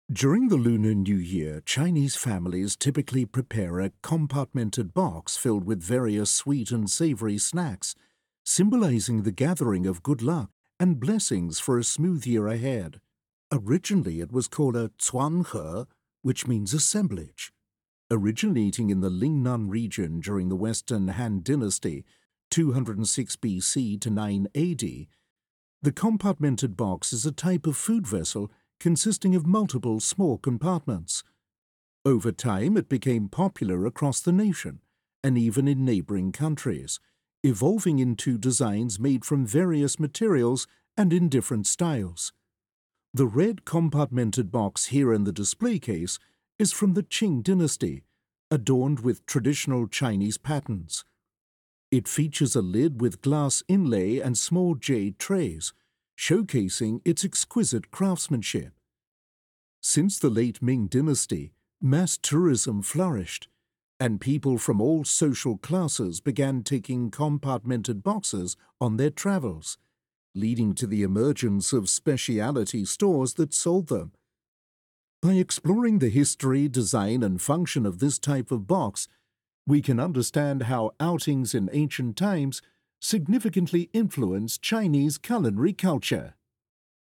During the Lunar New Year, Chinese families typically prepare a compartmented box filled with various sweet and savory snacks, symbolizing the gathering of good luck and blessings for a smooth year ahead. Originally, it was called a Cuanhe, which means assemblage. Originating in the Lingnan region during the Western Han Dynasty, 206 BC to 9 AD, the compartmented box is a type of food vessel consisting of multiple small compartments. Over time, it became popular across the nation and even in neighboring countries, evolving into designs made from various materials and in different styles. The red compartmented box here in the display case is from the Qing dynasty, adorned with traditional Chinese patterns. It features a lid with glass inlay and small jade trays, showcasing its exquisite craftsmanship. Since the late Ming dynasty, mass tourism flourished, and people from all social classes began taking compartmented boxes on their travels, leading to the emergence of specialty stores that sold them. By exploring the history, design, and function of this type of box, we can understand how outings in ancient times significantly influenced Chinese culinary culture.